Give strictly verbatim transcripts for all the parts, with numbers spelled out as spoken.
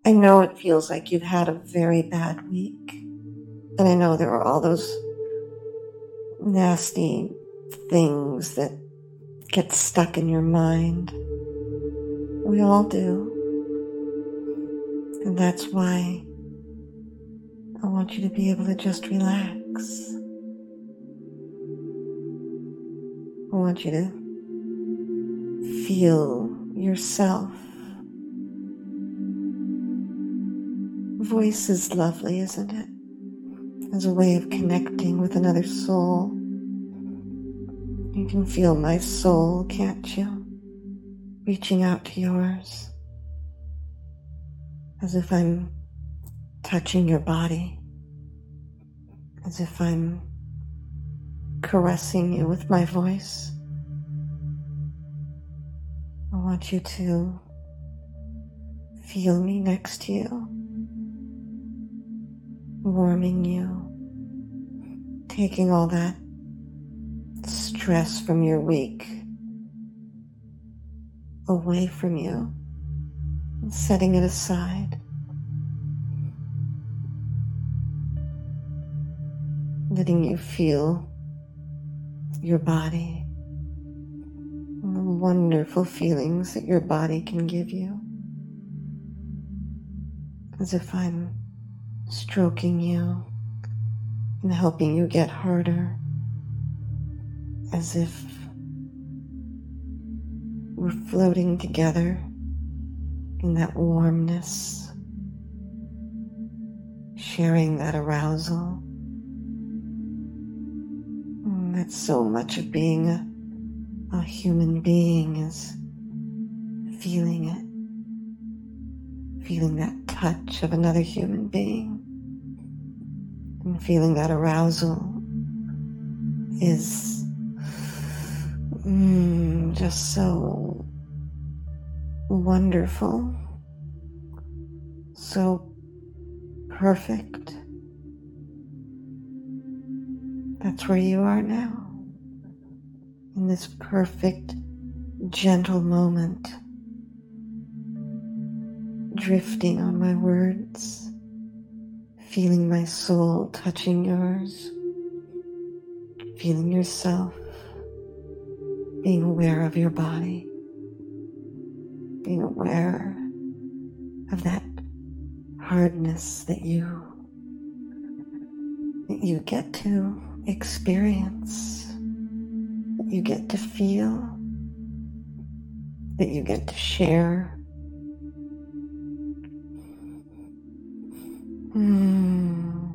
I know it feels like you've had a very bad week. And I know there are all those nasty things that get stuck in your mind. We all do. And that's why I want you to be able to just relax. I want you to feel yourself. Voice is lovely, isn't it? As a way of connecting with another soul. You can feel my soul, can't you? Reaching out to yours. As if I'm touching your body. As if I'm caressing you with my voice. I want you to feel me next to you. Warming you, taking all that stress from your week away from you and setting it aside. Letting you feel your body and the wonderful feelings that your body can give you. As if I'm stroking you and helping you get harder, as if we're floating together in that warmness, sharing that arousal. And that's so much of being a, a human being, is feeling it, feeling that touch of another human being. And feeling that arousal is mm, just so wonderful, so perfect. That's where you are now, in this perfect, gentle moment, drifting on my words. Feeling my soul touching yours, feeling yourself, being aware of your body, being aware of that hardness that you that you get to experience, that you get to feel, that you get to share. Mm.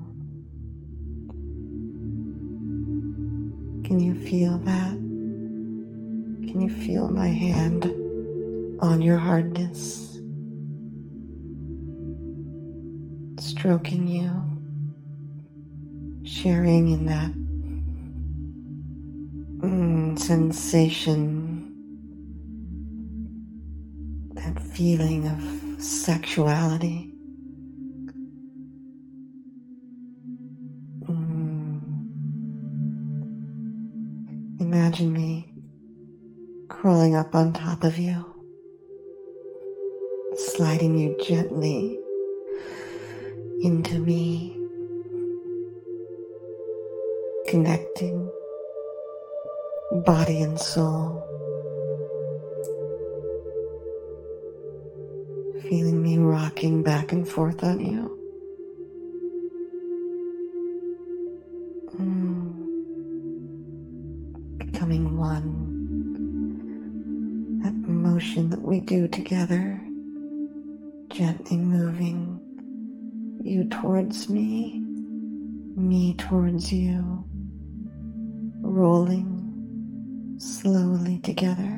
Can you feel that? Can you feel my hand on your hardness? Stroking you, sharing in that mm, sensation, that feeling of sexuality. Imagine me crawling up on top of you, sliding you gently into me, connecting body and soul, feeling me rocking back and forth on you. Becoming one. That motion that we do together, gently moving you towards me, me towards you, rolling slowly together,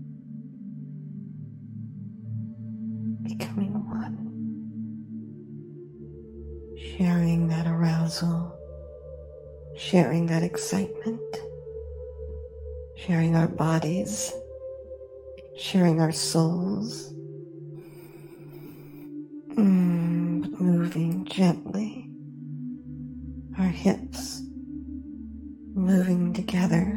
becoming one, sharing that arousal, sharing that excitement, sharing our bodies, sharing our souls, mm, but moving gently, our hips moving together,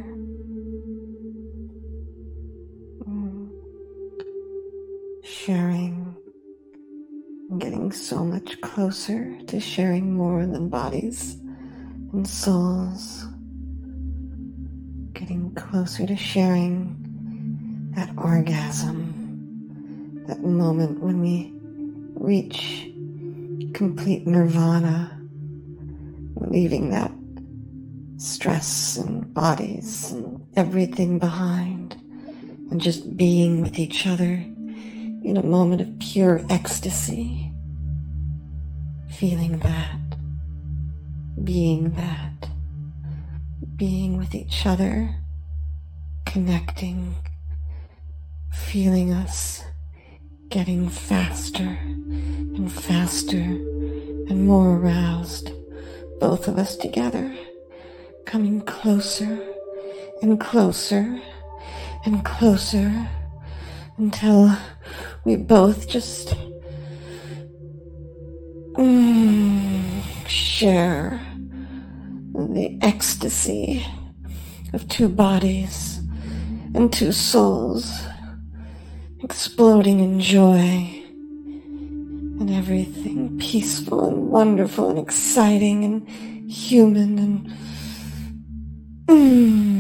mm, sharing Getting so much closer to sharing more than bodies and souls. Getting closer to sharing that orgasm, that moment when we reach complete nirvana, leaving that stress and bodies and everything behind, and just being with each other in a moment of pure ecstasy, feeling that, being that, being with each other, connecting, feeling us getting faster and faster and more aroused, both of us together, coming closer and closer and closer until we both just mm, share the ecstasy of two bodies and two souls exploding in joy and everything peaceful and wonderful and exciting and human and mm,